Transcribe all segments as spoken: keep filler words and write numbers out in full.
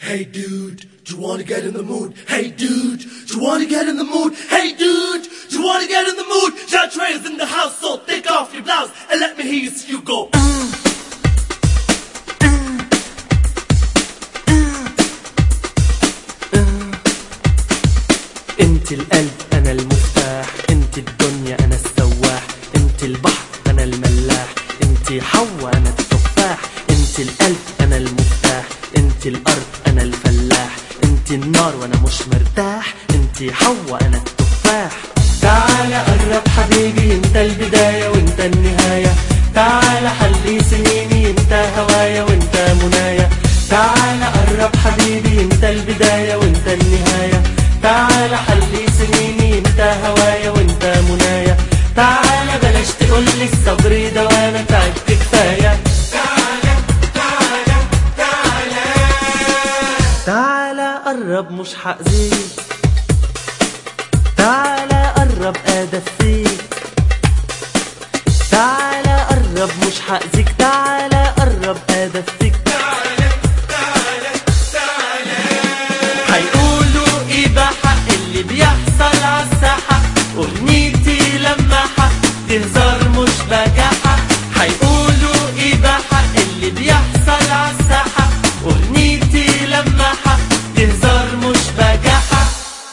Hey dude, do you wanna get in the mood? Hey dude, do you wanna get in the mood? Hey dude, do you wanna get in the mood? Judge Ray is in the house, so take off your blouse and let me hear you see you go. انت القلب انا المفتاح، انت الدنيا انا السواح، انت البحر انا الملاح، انت حوا انا التفاح، انت القلب انا المفتاح، انت الارض انا الفلاح، انت النار وانا مش مرتاح، انت حوا انا التفاح. تعال قرب حبيبي، انت البداية وانت النهاية، تعال حلي سنيني، انت هوايا وانت منايا، تعال قرب حبيبي، انت البداية وانت النهاية، تعال حلي سنيني، انت هوايا وانت منايا، تعال بلاش تقولي الصبر ده وانا تعبت كفاية، تعال تعال تعال تعال قرب مش حأذيك، تعال قرب ادفيك، تعال قرب مش حأذيك، تعال قرب ادفيك، تعال تعال تعال هيقولوا ايه بحق اللي بيحصل عالساحة، اغنيتي لماحة تهزر مش بجاحة، هيقولوا ايه بحق اللي بيحصل عالساحة، اغنيتي لماحة تهزر مش بجاحة.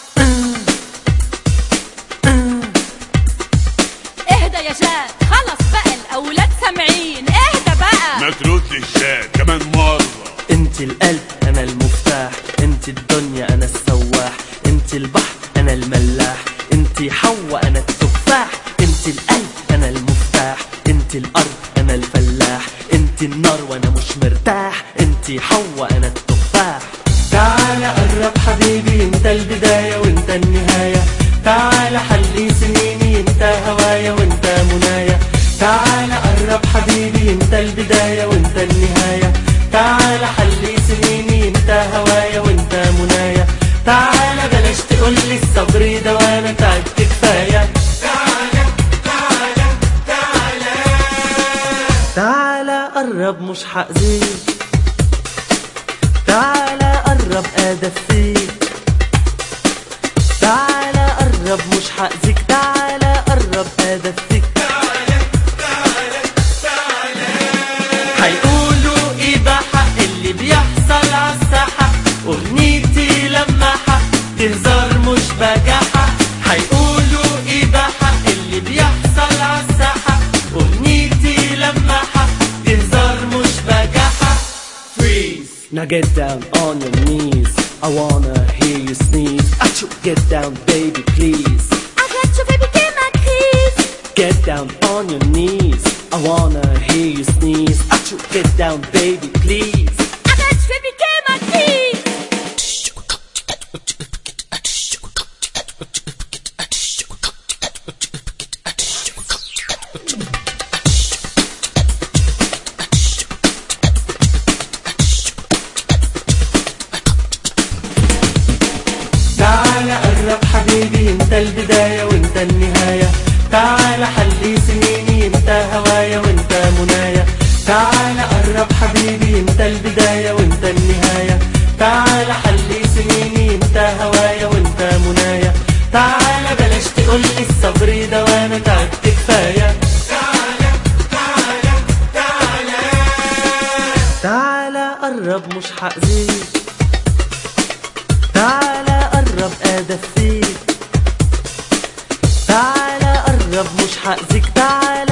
اهدى يا شاد، خلص بقى الاولاد سامعين، اهدى بقى ما تردش شاد كمان مرة. انت القلب انا المفتاح، انت الدنيا انا السواح، انت البحر انا الملاح، انت حوا انا التفاح، انت القلب انا المفتاح، انت الارض انا الفلاح، انت النار وانا مش مرتاح، انت حوا انا التفاح. تعال قرب حبيبي، انت البداية وانت النهاية، تعال حلي سنيني، انت هوايا وانت منايا، تعال قرب حبيبي، انت البداية وانت النهاية، تعال حلي سنيني، انت هوايا وانت منايا، تعال بلاش تقولي الصبر ده وانا تعبت كفاية، تعال تعال تعال تعال قرب مش حأذيك، تعال قرب ادفيك، تعال قرب مش حأذيك، تعال قرب ادفيك، تعال تعال تعال هيقولوا ايه بحق اللي بيحصل عالساحة، اغنيتي لماحة تهزر مش بجاحة، هيقولوا ايه بحق اللي بيحصل عالساحة، اغنيتي لماحة تهزر مش بجاحة. Freeze. Now get down on your knees, I wanna hear you sneeze, Achoo, get down baby please, I got you baby, get my keys. get down on your knees, I wanna hear you sneeze, Achoo, get down baby please. I got you baby, get my keys. تعال قرب حبيبي، انت البداية وانت النهاية، تعال حلي سنيني، انت هوايا وانت منايا، تعال قرب حبيبي، انت البداية وانت النهاية، تعال حلي سنيني، انت هوايا وانت منايا، تعال بلاش تقولي الصبر ده وانا تعبت كفاية، تعال تعال تعال تعال قرب مش حأذيك، تعال قرب ادفيك، تعال قرب مش حأذيك، تعال